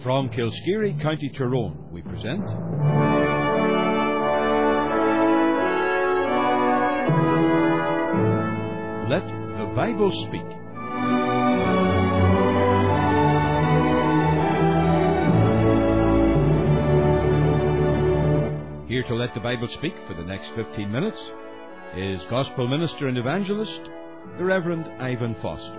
From Kilskeary, County Tyrone, we present Let the Bible Speak. Here to let the Bible speak for the next 15 minutes is Gospel Minister and Evangelist, the Reverend Ivan Foster.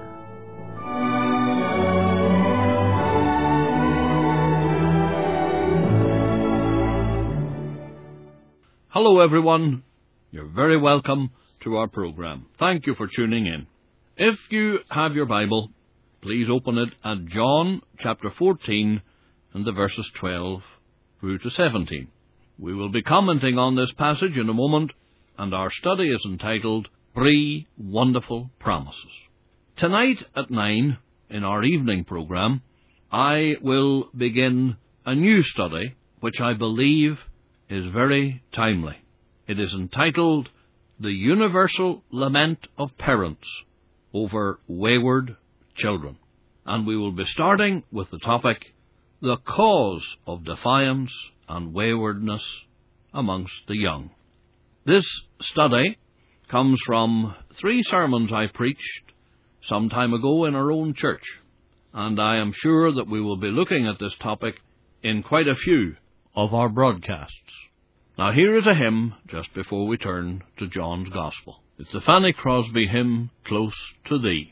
Hello everyone, you're very welcome to our program. Thank you for tuning in. If you have your Bible, please open it at John chapter 14 and the verses 12 through to 17. We will be commenting on this passage in a moment, and our study is entitled 3 Wonderful Promises. Tonight at 9, in our evening program, I will begin a new study, which I believe is very timely. It is entitled The Universal Lament of Parents over Wayward Children. And we will be starting with the topic, The Cause of Defiance and Waywardness Amongst the Young. This study comes from 3 sermons I preached some time ago in our own church, and I am sure that we will be looking at this topic in quite a few of our broadcasts. Now here is a hymn just before we turn to John's Gospel. It's the Fanny Crosby hymn, Close to Thee.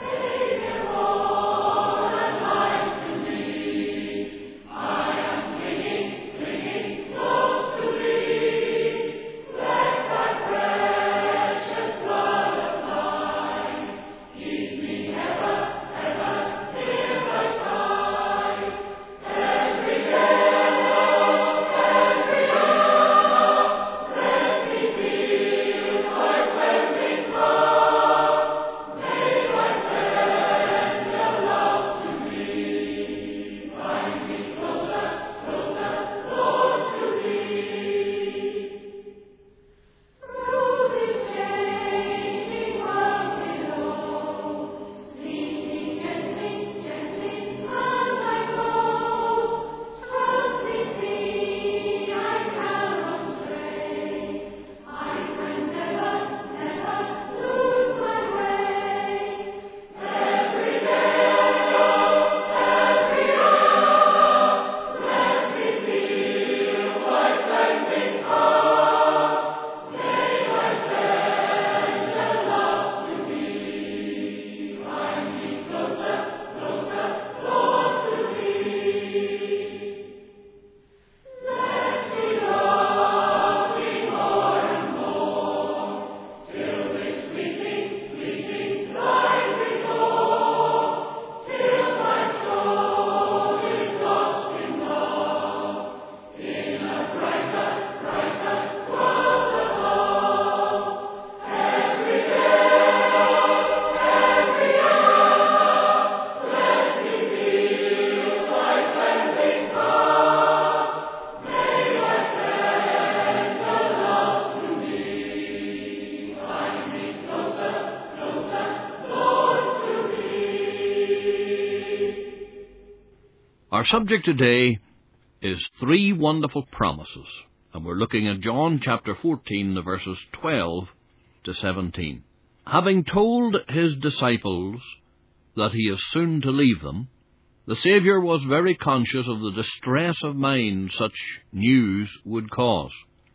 Our subject today is 3 wonderful promises, and we're looking at John chapter 14, the verses 12 to 17. Having told his disciples that he is soon to leave them, the Saviour was very conscious of the distress of mind such news would cause.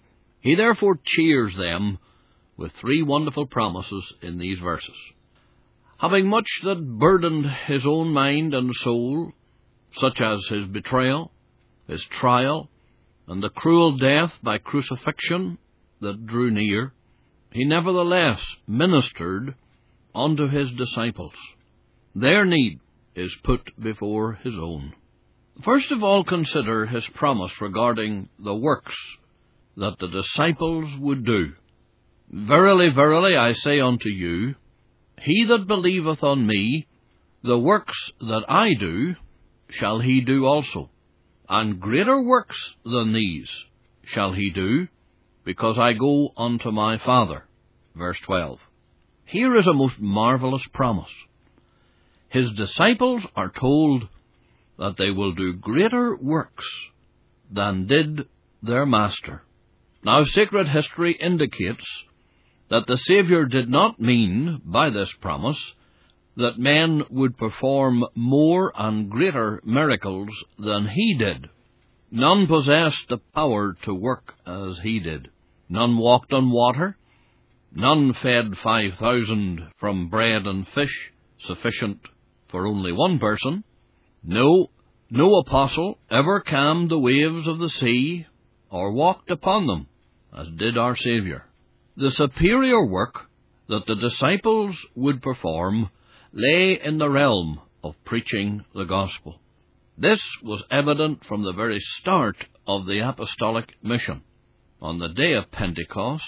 He therefore cheers them with 3 wonderful promises in these verses. Having much that burdened his own mind and soul, such as his betrayal, his trial, and the cruel death by crucifixion that drew near, he nevertheless ministered unto his disciples. Their need is put before his own. First of all, consider his promise regarding the works that the disciples would do. Verily, verily, I say unto you, he that believeth on me, the works that I do, shall he do also, and greater works than these shall he do, because I go unto my Father. Verse 12. Here is a most marvelous promise. His disciples are told that they will do greater works than did their Master. Now, sacred history indicates that the Saviour did not mean by this promise that men would perform more and greater miracles than he did. None possessed the power to work as he did. None walked on water. None fed 5,000 from bread and fish, sufficient for only one person. No apostle ever calmed the waves of the sea or walked upon them, as did our Saviour. The superior work that the disciples would perform lay in the realm of preaching the gospel. This was evident from the very start of the apostolic mission. On the day of Pentecost,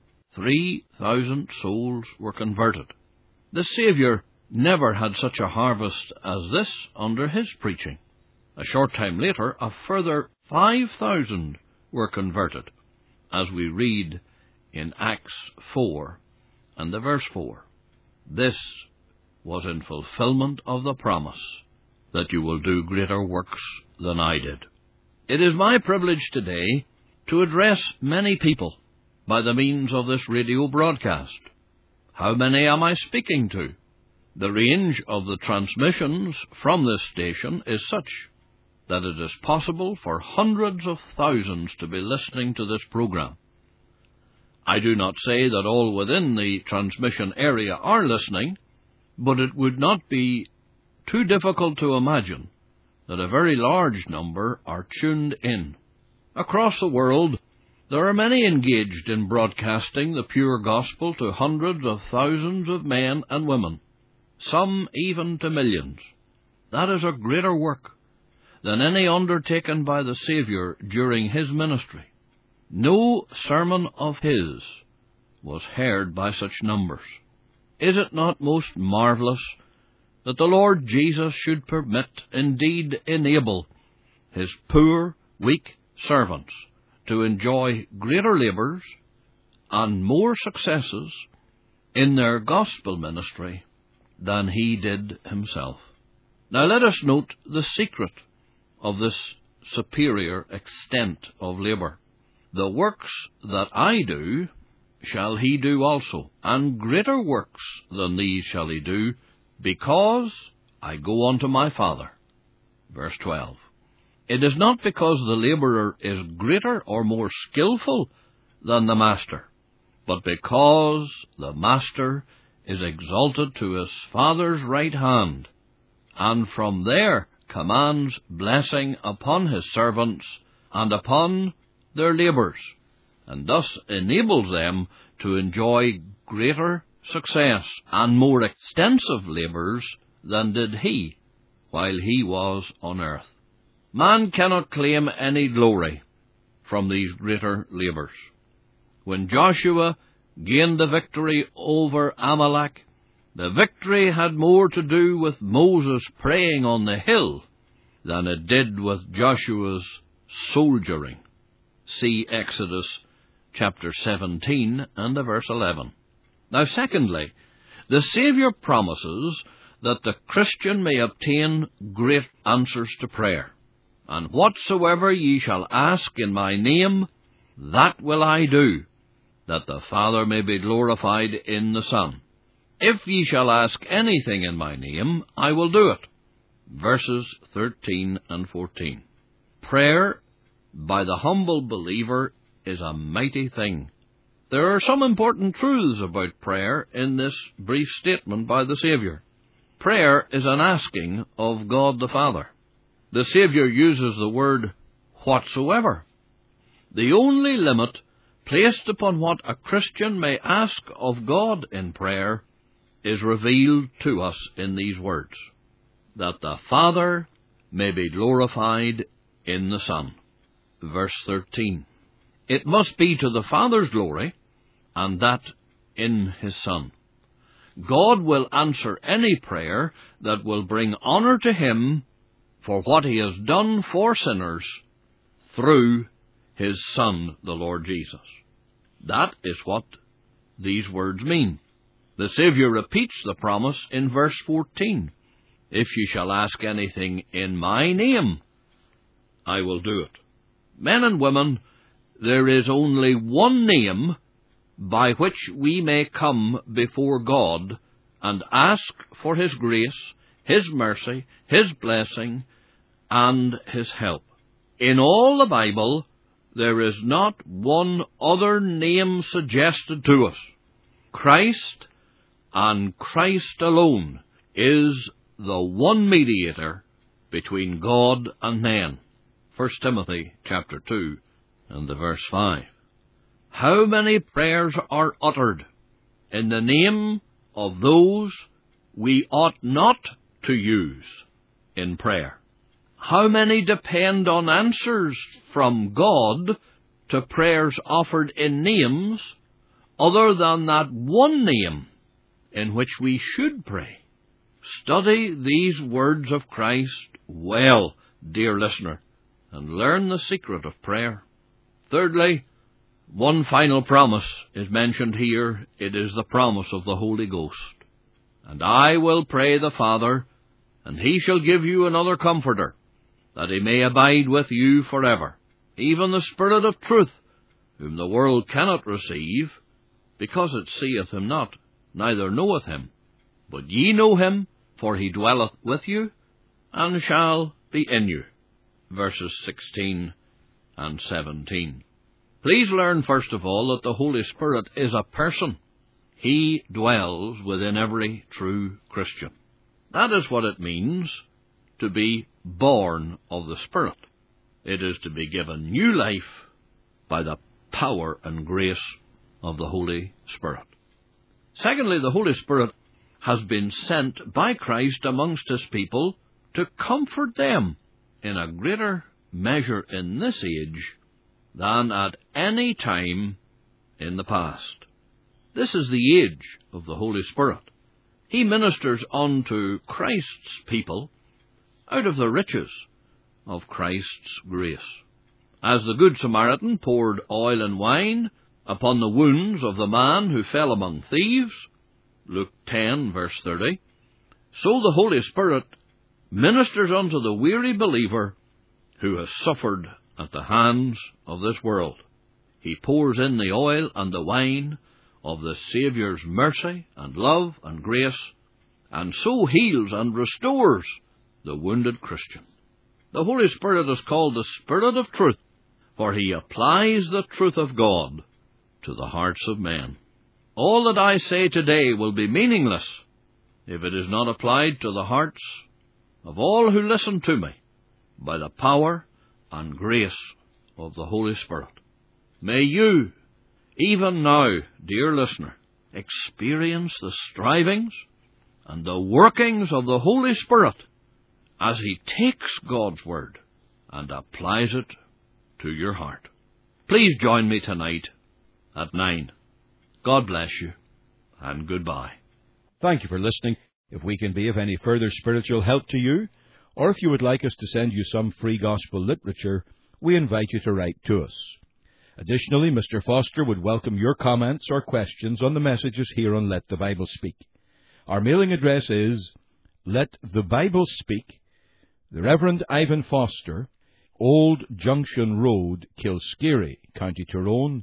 3,000 souls were converted. The Saviour never had such a harvest as this under his preaching. A short time later, a further 5,000 were converted, as we read in Acts 4 and the verse 4. This was in fulfillment of the promise that you will do greater works than I did. It is my privilege today to address many people by the means of this radio broadcast. How many am I speaking to? The range of the transmissions from this station is such that it is possible for hundreds of thousands to be listening to this program. I do not say that all within the transmission area are listening, but it would not be too difficult to imagine that a very large number are tuned in. Across the world, there are many engaged in broadcasting the pure gospel to hundreds of thousands of men and women, some even to millions. That is a greater work than any undertaken by the Saviour during his ministry. No sermon of his was heard by such numbers. Is it not most marvellous that the Lord Jesus should permit, indeed enable, his poor, weak servants to enjoy greater labours and more successes in their gospel ministry than he did himself? Now let us note the secret of this superior extent of labour. The works that I do shall he do also, and greater works than these shall he do, because I go unto my Father. Verse 12. It is not because the labourer is greater or more skillful than the master, but because the master is exalted to his Father's right hand, and from there commands blessing upon his servants and upon their labours, and thus enables them to enjoy greater success and more extensive labours than did he while he was on earth. Man cannot claim any glory from these greater labours. When Joshua gained the victory over Amalek, the victory had more to do with Moses praying on the hill than it did with Joshua's soldiering. See Exodus chapter 17 and verse 11. Now, secondly, the Saviour promises that the Christian may obtain great answers to prayer. And whatsoever ye shall ask in my name, that will I do, that the Father may be glorified in the Son. If ye shall ask anything in my name, I will do it. Verses 13 and 14. Prayer by the humble believer is a mighty thing. There are some important truths about prayer in this brief statement by the Saviour. Prayer is an asking of God the Father. The Saviour uses the word whatsoever. The only limit placed upon what a Christian may ask of God in prayer is revealed to us in these words, that the Father may be glorified in the Son. Verse 13. It must be to the Father's glory, and that in his Son. God will answer any prayer that will bring honour to him for what he has done for sinners through his Son, the Lord Jesus. That is what these words mean. The Saviour repeats the promise in verse 14. if ye shall ask anything in my name, I will do it. Men and women, there is only one name by which we may come before God and ask for His grace, His mercy, His blessing, and His help. In all the Bible, there is not one other name suggested to us. Christ, and Christ alone, is the one mediator between God and man. 1 Timothy chapter 2 and the verse 5. How many prayers are uttered in the name of those we ought not to use in prayer? How many depend on answers from God to prayers offered in names other than that one name in which we should pray? Study these words of Christ well, dear listener, and learn the secret of prayer. Thirdly, one final promise is mentioned here. It is the promise of the Holy Ghost. And I will pray the Father, and He shall give you another Comforter, that He may abide with you forever, even the Spirit of truth, whom the world cannot receive, because it seeth Him not, neither knoweth Him. But ye know Him, for He dwelleth with you, and shall be in you. Verses 16 and 17. Please learn, first of all, that the Holy Spirit is a person. He dwells within every true Christian. That is what it means to be born of the Spirit. It is to be given new life by the power and grace of the Holy Spirit. Secondly, the Holy Spirit has been sent by Christ amongst His people to comfort them in a greater measure in this age than at any time in the past. This is the age of the Holy Spirit. He ministers unto Christ's people out of the riches of Christ's grace. As the Good Samaritan poured oil and wine upon the wounds of the man who fell among thieves, Luke 10, verse 30, so the Holy Spirit ministers unto the weary believer who has suffered at the hands of this world. He pours in the oil and the wine of the Saviour's mercy and love and grace, and so heals and restores the wounded Christian. The Holy Spirit is called the Spirit of truth, for He applies the truth of God to the hearts of men. All that I say today will be meaningless if it is not applied to the hearts of all who listen to me by the power and grace of the Holy Spirit. May you, even now, dear listener, experience the strivings and the workings of the Holy Spirit as He takes God's Word and applies it to your heart. Please join me tonight at 9. God bless you, and goodbye. Thank you for listening. If we can be of any further spiritual help to you, or if you would like us to send you some free gospel literature, we invite you to write to us. Additionally, Mr. Foster would welcome your comments or questions on the messages here on Let the Bible Speak. Our mailing address is Let the Bible Speak, the Reverend Ivan Foster, Old Junction Road, Kilskeary, County Tyrone,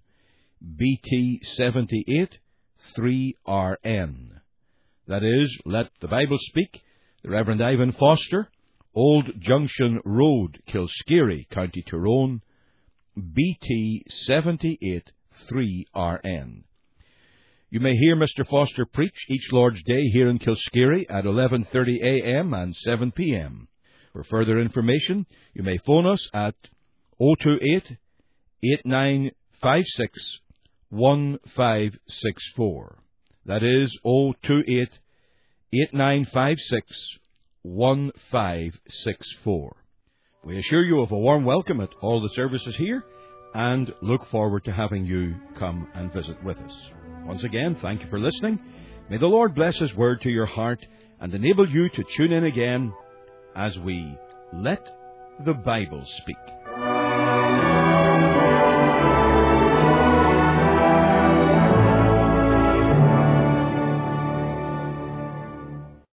BT 78 3RN. That is, Let the Bible Speak, the Reverend Ivan Foster, Old Junction Road, Kilskeary, County Tyrone, BT 78 3RN. You may hear Mr. Foster preach each Lord's Day here in Kilskeary at 11:30 a.m. and 7 p.m. For further information, you may phone us at 028 8956 1564. That is 028 8956 1564. We assure you of a warm welcome at all the services here and look forward to having you come and visit with us. Once again, thank you for listening. May the Lord bless His Word to your heart and enable you to tune in again as we Let the Bible Speak.